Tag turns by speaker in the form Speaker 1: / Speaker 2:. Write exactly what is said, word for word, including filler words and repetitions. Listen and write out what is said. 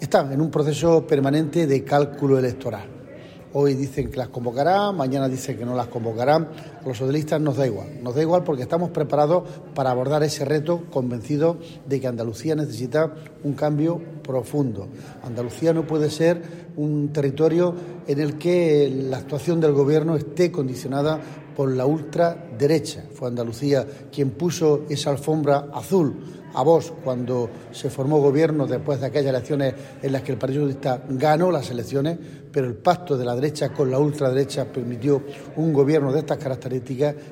Speaker 1: están en un proceso permanente de cálculo electoral. Hoy dicen que las convocarán, mañana dicen que no las convocarán. A los socialistas nos da igual, nos da igual porque estamos preparados para abordar ese reto, convencidos de que Andalucía necesita un cambio profundo. Andalucía no puede ser un territorio en el que la actuación del Gobierno esté condicionada por la ultraderecha. Fue Andalucía quien puso esa alfombra azul a Vox cuando se formó gobierno después de aquellas elecciones en las que el Partido Socialista ganó las elecciones, pero el pacto de la derecha con la ultraderecha permitió un gobierno de estas características